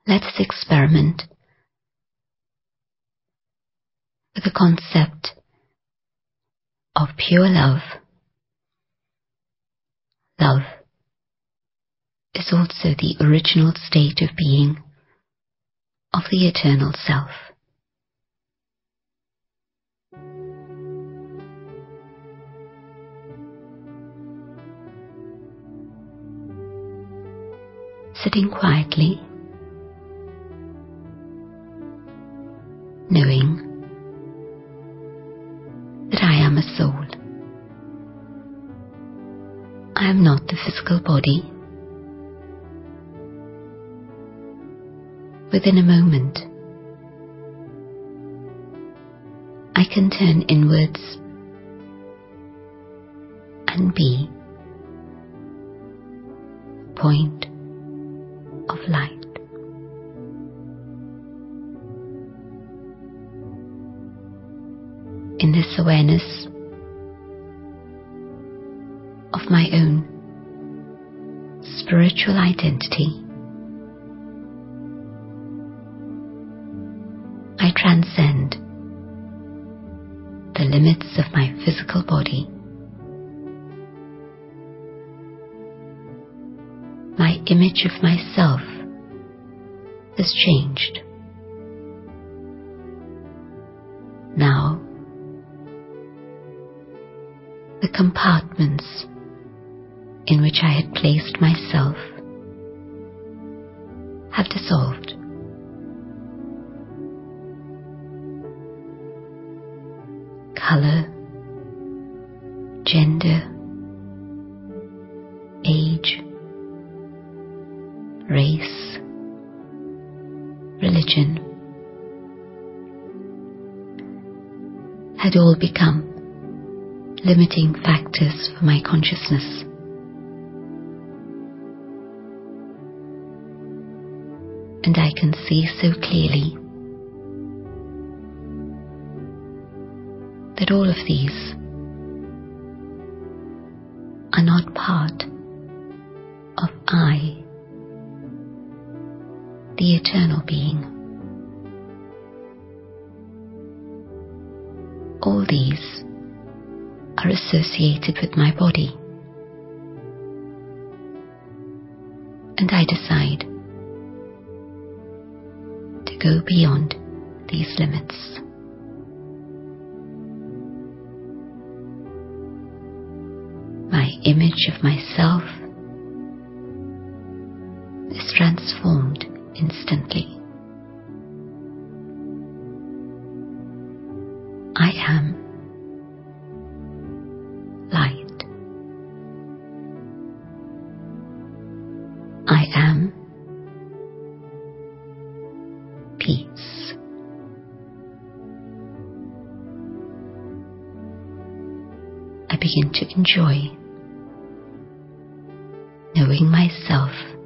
let us experiment with the concept of pure love. Love is also the original state of being of the eternal self. Sitting quietly, knowing that I am a soul. I am not the physical body. Within a moment, I can turn inwards and be a point of light. In this awareness of my own spiritual identity, I transcend the limits of my physical body. My image of myself has changed. Now, the compartments in which I had placed myself have dissolved. Color, gender, age, race, religion had all become limiting factors for my consciousness. And I can see so clearly that all of these are not part of I, the eternal being. All these are associated with my body, and I decide to go beyond these limits. My image of myself is transformed instantly. I am light. I am peace. I begin to enjoy knowing myself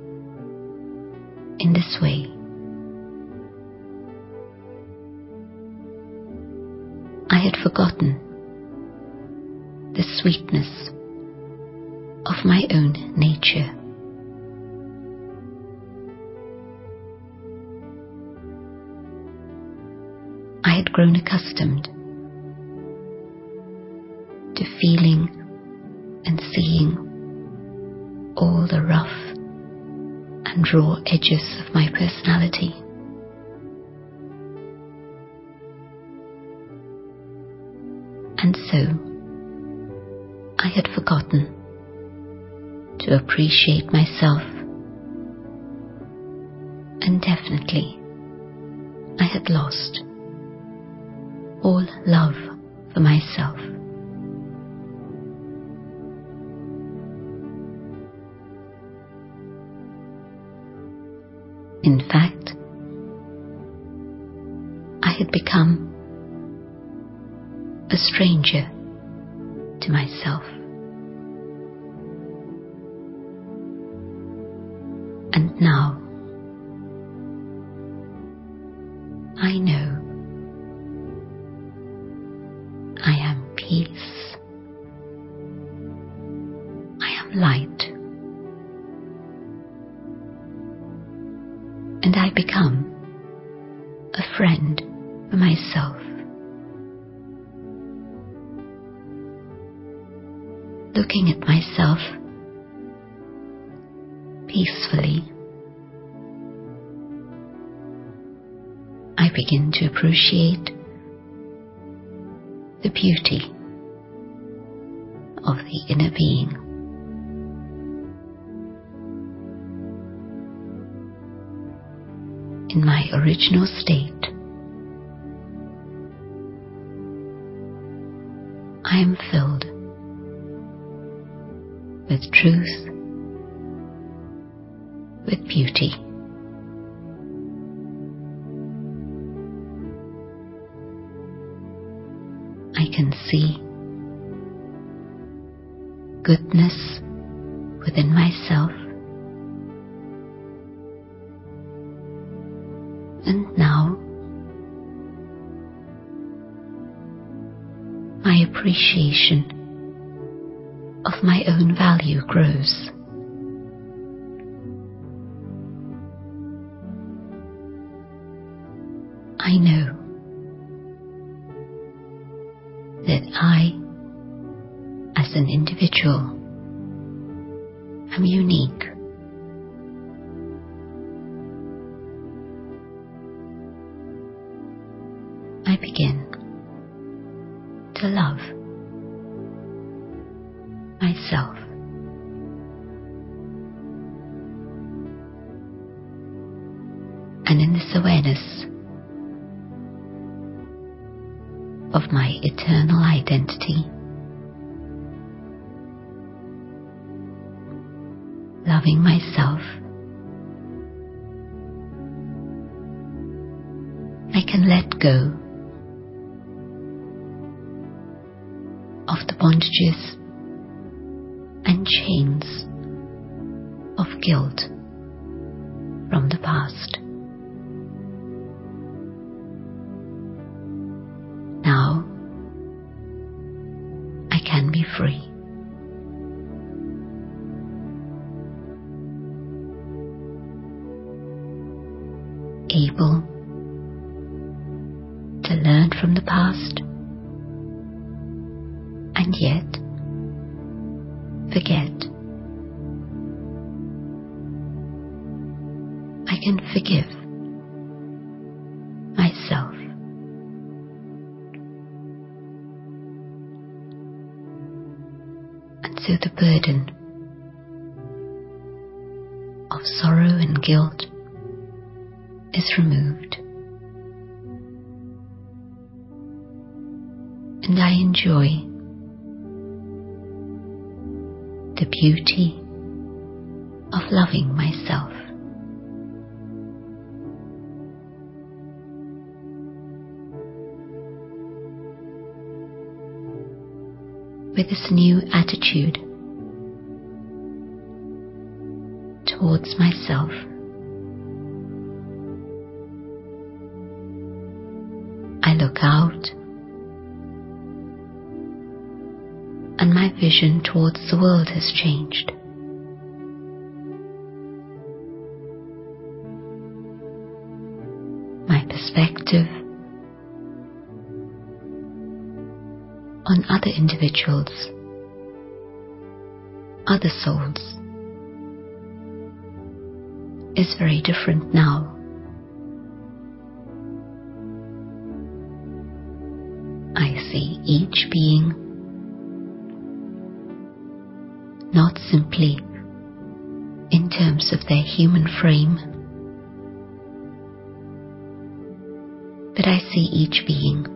in this way. I had forgotten the sweetness of my own nature. I had grown accustomed to feeling and seeing all the rough and raw edges of my personality. And so I had forgotten to appreciate myself, and definitely I had lost all love for myself. In fact, I had become a stranger to myself. And now I know I am peace. I am light. and I become a friend for myself. Looking at myself peacefully, I begin to appreciate the beauty of the inner being. In my original state, I am filled with truth, with beauty. I can see goodness within myself, and now my appreciation of my own value grows. I know that I, as an individual, am unique. I begin to love myself. And in this awareness of my eternal identity, loving myself, I can let go of the bondages and chains of guilt from the past. Now I can be free. Able to learn from the past and yet forget. I can forgive myself. And so the burden of sorrow and guilt is removed, and I enjoy the beauty of loving myself. With this new attitude towards myself, I look out, and my vision towards the world has changed. My perspective on other individuals, other souls, is very different now. I see each being not simply in terms of their human frame, but I see each being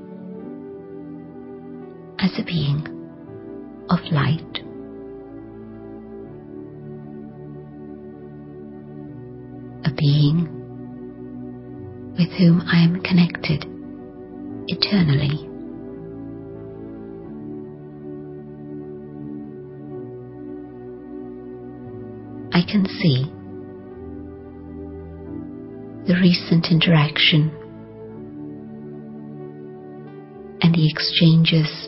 as a being of light, a being with whom I am connected eternally. I can see the recent interaction and the exchanges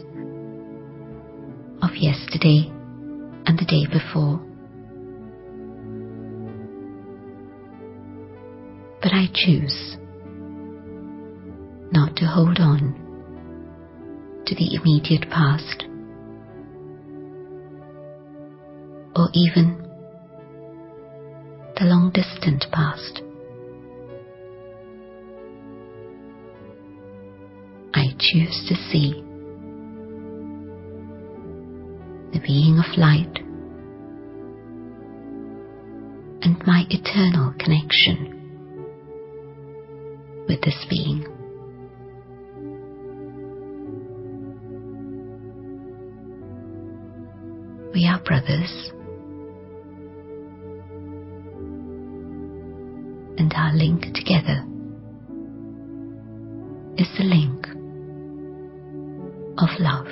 of yesterday and the day before. But I choose not to hold on to the immediate past, or even the long-distant past. I choose to see the being of light and my eternal connection with this being. We are brothers, and our link together is the link of love.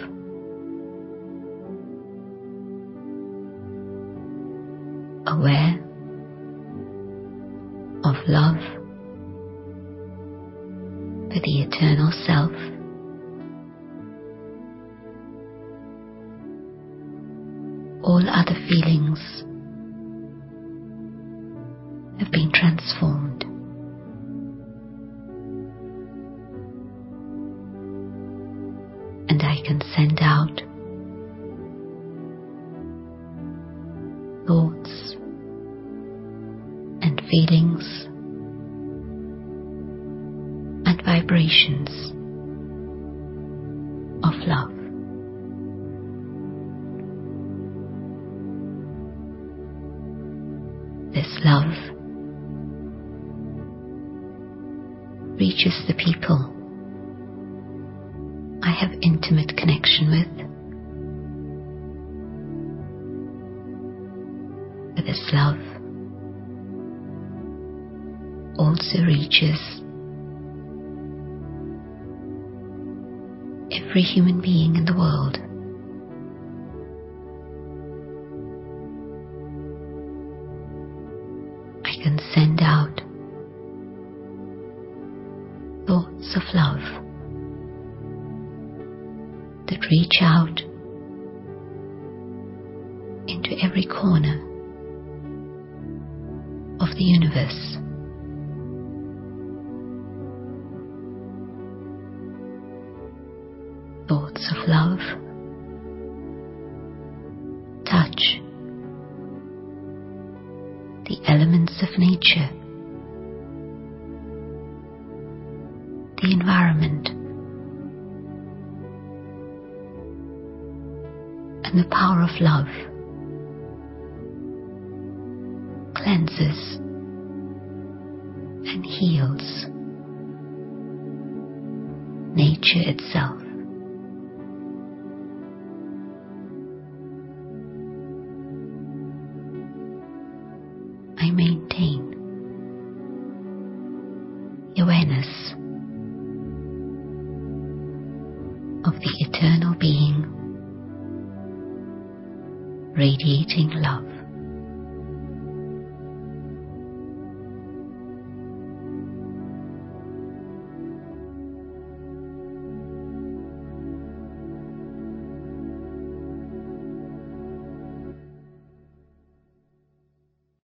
Aware of love for the eternal self, all other feelings have been transformed. And I can send out thoughts and feelings and vibrations of love. This love reaches the people I have intimate connection with. But this love also reaches every human being in the world. I can send out thoughts of love that reach out into every corner of the universe. Thoughts of love touch the elements of nature, the environment, and the power of love cleanses and heals nature itself. I maintain the awareness of the eternal being radiating love.